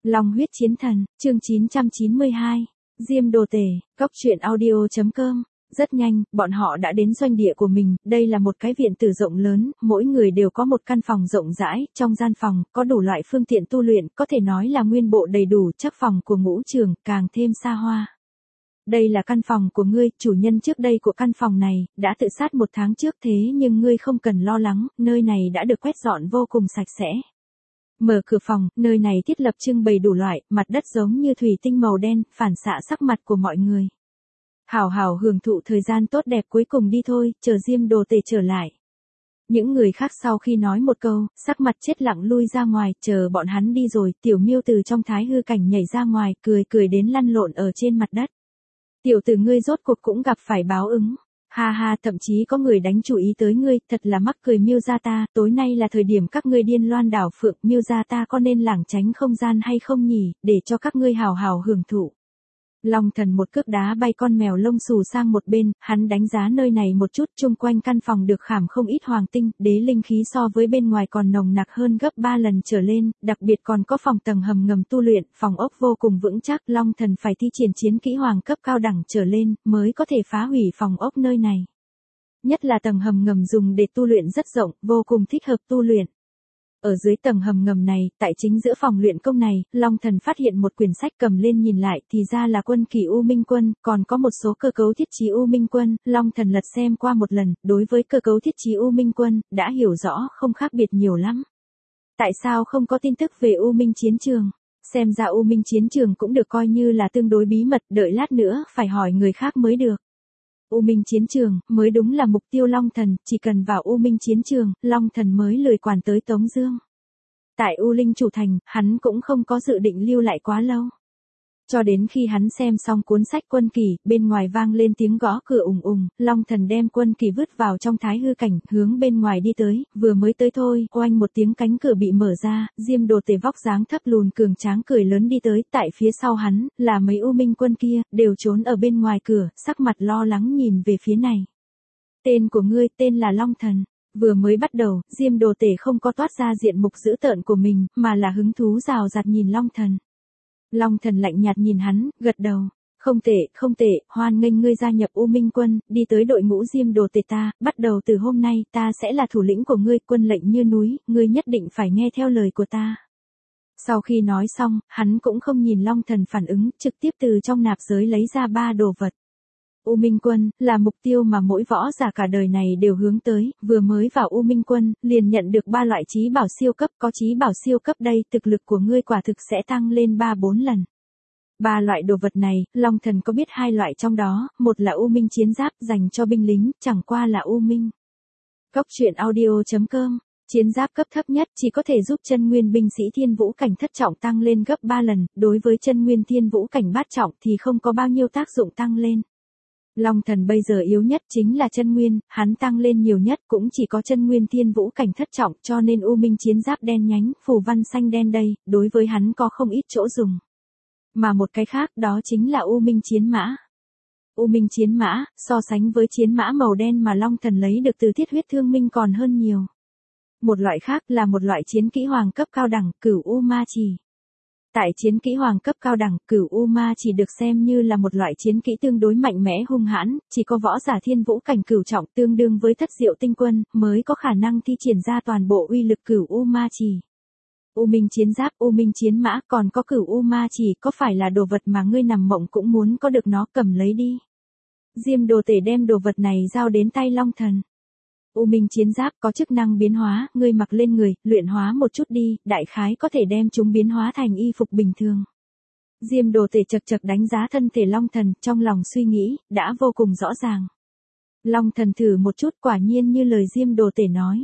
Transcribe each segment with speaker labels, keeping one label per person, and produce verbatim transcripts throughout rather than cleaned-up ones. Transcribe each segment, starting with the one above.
Speaker 1: Long huyết chiến thần, chương chín trăm chín mươi hai, Diêm Đồ Tể, cốc truyện audio chấm com. Rất nhanh, bọn họ đã đến doanh địa của mình, đây là một cái viện tử rộng lớn, mỗi người đều có một căn phòng rộng rãi, trong gian phòng, có đủ loại phương tiện tu luyện, có thể nói là nguyên bộ đầy đủ, chắc phòng của ngũ trường, càng thêm xa hoa. Đây là căn phòng của ngươi, chủ nhân trước đây của căn phòng này, đã tự sát một tháng trước thế nhưng ngươi không cần lo lắng, nơi này đã được quét dọn vô cùng sạch sẽ. Mở cửa phòng, nơi này thiết lập trưng bày đủ loại, mặt đất giống như thủy tinh màu đen, phản xạ sắc mặt của mọi người. Hảo hảo hưởng thụ thời gian tốt đẹp cuối cùng đi thôi, chờ Diêm Đồ Tể trở lại. Những người khác sau khi nói một câu, sắc mặt chết lặng lui ra ngoài, chờ bọn hắn đi rồi, Tiểu Miêu từ trong thái hư cảnh nhảy ra ngoài, cười cười đến lăn lộn ở trên mặt đất. Tiểu tử ngươi rốt cuộc cũng gặp phải báo ứng. Ha ha, thậm chí có người đánh chú ý tới ngươi, thật là mắc cười Miêu gia ta, tối nay là thời điểm các ngươi điên loan đảo phượng, Miêu gia ta có nên lảng tránh không gian hay không nhỉ, để cho các ngươi hào hào hưởng thụ. Long Thần một cước đá bay con mèo lông xù sang một bên, hắn đánh giá nơi này một chút, chung quanh căn phòng được khảm không ít hoàng tinh, đế linh khí so với bên ngoài còn nồng nặc hơn gấp ba lần trở lên, đặc biệt còn có phòng tầng hầm ngầm tu luyện, phòng ốc vô cùng vững chắc, Long Thần phải thi triển chiến kỹ hoàng cấp cao đẳng trở lên, mới có thể phá hủy phòng ốc nơi này. Nhất là tầng hầm ngầm dùng để tu luyện rất rộng, vô cùng thích hợp tu luyện. Ở dưới tầng hầm ngầm này, tại chính giữa phòng luyện công này, Long Thần phát hiện một quyển sách, cầm lên nhìn lại thì ra là quân kỳ U Minh Quân, còn có một số cơ cấu thiết trí U Minh Quân, Long Thần lật xem qua một lần, đối với cơ cấu thiết trí U Minh Quân, đã hiểu rõ không khác biệt nhiều lắm. Tại sao không có tin tức về U Minh Chiến Trường? Xem ra U Minh Chiến Trường cũng được coi như là tương đối bí mật, đợi lát nữa, phải hỏi người khác mới được. U Minh Chiến Trường, mới đúng là mục tiêu Long Thần, chỉ cần vào U Minh Chiến Trường, Long Thần mới lười quản tới Tống Dương. Tại U Linh Chủ Thành, hắn cũng không có dự định lưu lại quá lâu. Cho đến khi hắn xem xong cuốn sách quân kỳ, bên ngoài vang lên tiếng gõ cửa ùng ùng, Long Thần đem quân kỳ vứt vào trong thái hư cảnh, hướng bên ngoài đi tới, vừa mới tới thôi, oanh một tiếng cánh cửa bị mở ra, Diêm Đồ Tể vóc dáng thấp lùn cường tráng cười lớn đi tới, tại phía sau hắn, là mấy U Minh quân kia, đều trốn ở bên ngoài cửa, sắc mặt lo lắng nhìn về phía này. Tên của ngươi, tên là Long Thần. Vừa mới bắt đầu, Diêm Đồ Tể không có toát ra diện mục dữ tợn của mình, mà là hứng thú rào rạt nhìn Long Thần. Long Thần lạnh nhạt nhìn hắn, gật đầu. Không tệ, không tệ, hoan nghênh ngươi gia nhập U Minh Quân, đi tới đội ngũ Diêm Đồ Tể ta, bắt đầu từ hôm nay, ta sẽ là thủ lĩnh của ngươi, quân lệnh như núi, ngươi nhất định phải nghe theo lời của ta. Sau khi nói xong, hắn cũng không nhìn Long Thần phản ứng, trực tiếp từ trong nạp giới lấy ra ba đồ vật. U Minh Quân, là mục tiêu mà mỗi võ giả cả đời này đều hướng tới, vừa mới vào U Minh Quân, liền nhận được ba loại trí bảo siêu cấp, có trí bảo siêu cấp đây, thực lực của ngươi quả thực sẽ tăng lên ba bốn lần. Ba loại đồ vật này, Long Thần có biết hai loại trong đó, một là U Minh Chiến Giáp, dành cho binh lính, chẳng qua là U Minh. cốc truyện audio chấm com. Chiến giáp cấp thấp nhất chỉ có thể giúp chân nguyên binh sĩ thiên vũ cảnh thất trọng tăng lên gấp ba lần, đối với chân nguyên thiên vũ cảnh bát trọng thì không có bao nhiêu tác dụng tăng lên. Long Thần bây giờ yếu nhất chính là chân nguyên, hắn tăng lên nhiều nhất cũng chỉ có chân nguyên thiên vũ cảnh thất trọng, cho nên U Minh Chiến Giáp đen nhánh, phù văn xanh đen đây, đối với hắn có không ít chỗ dùng. Mà một cái khác đó chính là U Minh Chiến Mã. U Minh Chiến Mã, so sánh với chiến mã màu đen mà Long Thần lấy được từ Thiết Huyết Thương Minh còn hơn nhiều. Một loại khác là một loại chiến kỹ hoàng cấp cao đẳng, Cửu U Ma Chỉ. Tại chiến kỹ hoàng cấp cao đẳng, Cửu U Ma Chỉ được xem như là một loại chiến kỹ tương đối mạnh mẽ hung hãn, chỉ có võ giả thiên vũ cảnh cửu trọng tương đương với thất diệu tinh quân, mới có khả năng thi triển ra toàn bộ uy lực Cửu U Ma Chỉ. U Minh Chiến Giáp, U Minh Chiến Mã, còn có Cửu U Ma Chỉ, có phải là đồ vật mà ngươi nằm mộng cũng muốn có được nó, cầm lấy đi. Diêm Đồ Tể đem đồ vật này giao đến tay Long Thần. U Minh Chiến Giáp có chức năng biến hóa, ngươi mặc lên người, luyện hóa một chút đi, đại khái có thể đem chúng biến hóa thành y phục bình thường. Diêm Đồ Tể chật chật đánh giá thân thể Long Thần, trong lòng suy nghĩ, đã vô cùng rõ ràng. Long Thần thử một chút, quả nhiên như lời Diêm Đồ Tể nói.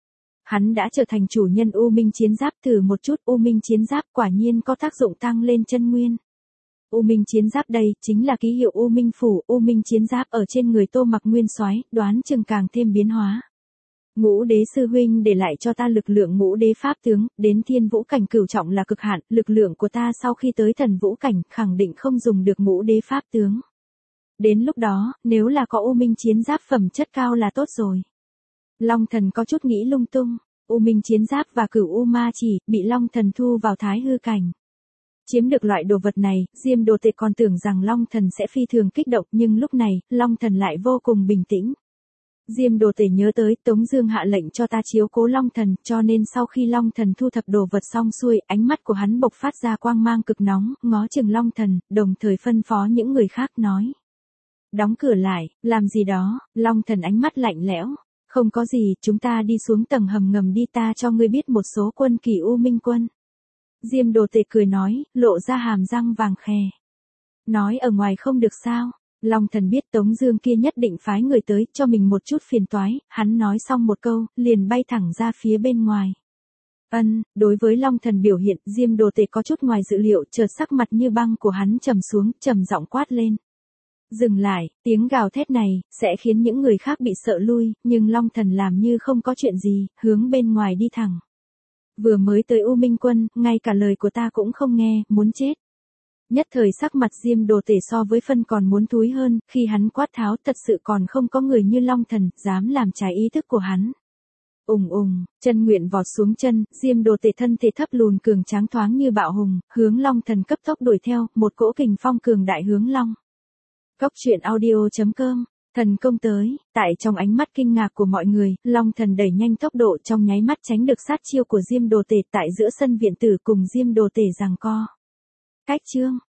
Speaker 1: Hắn đã trở thành chủ nhân U Minh Chiến Giáp, thử một chút, U Minh Chiến Giáp quả nhiên có tác dụng tăng lên chân nguyên. U Minh Chiến Giáp đây, chính là ký hiệu U Minh Phủ, U Minh Chiến Giáp ở trên người Tô Mặc Nguyên Soái, đoán chừng càng thêm biến hóa. Ngũ đế sư huynh để lại cho ta lực lượng ngũ đế pháp tướng, đến thiên vũ cảnh cửu trọng là cực hạn, lực lượng của ta sau khi tới thần vũ cảnh, khẳng định không dùng được ngũ đế pháp tướng. Đến lúc đó, nếu là có U Minh Chiến Giáp phẩm chất cao là tốt rồi. Long Thần có chút nghĩ lung tung, U Minh Chiến Giáp và Cửu U Ma Chỉ, bị Long Thần thu vào thái hư cảnh. Chiếm được loại đồ vật này, Diêm Đồ Tể còn tưởng rằng Long Thần sẽ phi thường kích động, nhưng lúc này, Long Thần lại vô cùng bình tĩnh. Diêm Đồ Tể nhớ tới, Tống Dương hạ lệnh cho ta chiếu cố Long Thần, cho nên sau khi Long Thần thu thập đồ vật xong xuôi, ánh mắt của hắn bộc phát ra quang mang cực nóng, ngó chừng Long Thần, đồng thời phân phó những người khác nói: đóng cửa lại, làm gì đó. Long Thần ánh mắt lạnh lẽo: không có gì, chúng ta đi xuống tầng hầm ngầm đi, ta cho ngươi biết một số quân kỳ U Minh quân. Diêm Đồ Tể cười nói, lộ ra hàm răng vàng khè. Nói ở ngoài không được sao? Long Thần biết Tống Dương kia nhất định phái người tới, cho mình một chút phiền toái, hắn nói xong một câu, liền bay thẳng ra phía bên ngoài. Ân, đối với Long Thần biểu hiện, Diêm Đồ Tể có chút ngoài dự liệu, chợt sắc mặt như băng của hắn trầm xuống, trầm giọng quát lên: dừng lại. Tiếng gào thét này sẽ khiến những người khác bị sợ lui, nhưng Long Thần làm như không có chuyện gì, hướng bên ngoài đi thẳng. Vừa mới tới U Minh quân, ngay cả lời của ta cũng không nghe, muốn chết. Nhất thời sắc mặt Diêm Đồ Tể so với phân còn muốn thúi hơn, khi hắn quát tháo thật sự còn không có người như Long Thần, dám làm trái ý thức của hắn. Ùng ùng, chân nguyện vọt xuống chân, Diêm Đồ Tể thân thể thấp lùn cường tráng thoáng như bạo hùng, hướng Long Thần cấp tốc đuổi theo, một cỗ kình phong cường đại hướng Long. Góc truyện audio chấm com. Thần công tới, tại trong ánh mắt kinh ngạc của mọi người, Long Thần đẩy nhanh tốc độ trong nháy mắt tránh được sát chiêu của Diêm Đồ Tể, tại giữa sân viện tử cùng Diêm Đồ Tể giằng co. Cách chương